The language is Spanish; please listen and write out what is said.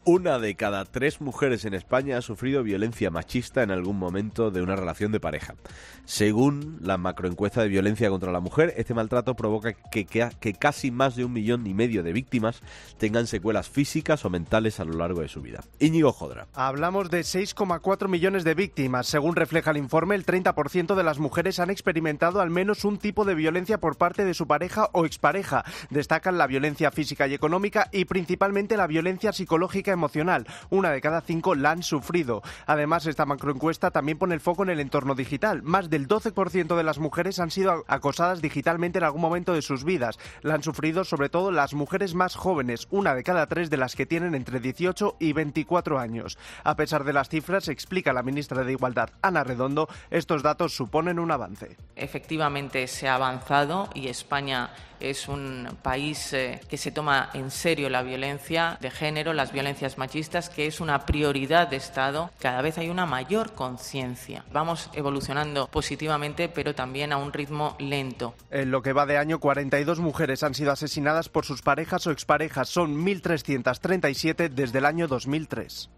Una de cada 3 mujeres en España ha sufrido violencia machista en algún momento de una relación de pareja. Según la macroencuesta de violencia contra la mujer, este maltrato provoca que casi más de 1,5 millones de víctimas tengan secuelas físicas o mentales a lo largo de su vida. Íñigo Jodra. Hablamos de 6,4 millones de víctimas. Según refleja el informe, el 30% de las mujeres han experimentado al menos un tipo de violencia por parte de su pareja o expareja. Destacan la violencia física y económica y principalmente la violencia psicológica emocional. Una de cada 5 la han sufrido. Además, esta macroencuesta también pone el foco en el entorno digital. Más del 12% de las mujeres han sido acosadas digitalmente en algún momento de sus vidas. La han sufrido sobre todo las mujeres más jóvenes, una de cada 3 de las que tienen entre 18 y 24 años. A pesar de las cifras, explica la ministra de Igualdad, Ana Redondo, estos datos suponen un avance. Efectivamente se ha avanzado y España es un país que se toma en serio la violencia de género, las violencias machistas, que es una prioridad de Estado. Cada vez hay una mayor conciencia. Vamos evolucionando positivamente, pero también a un ritmo lento. En lo que va de año, 42 mujeres han sido asesinadas por sus parejas o exparejas. Son 1.337 desde el año 2003.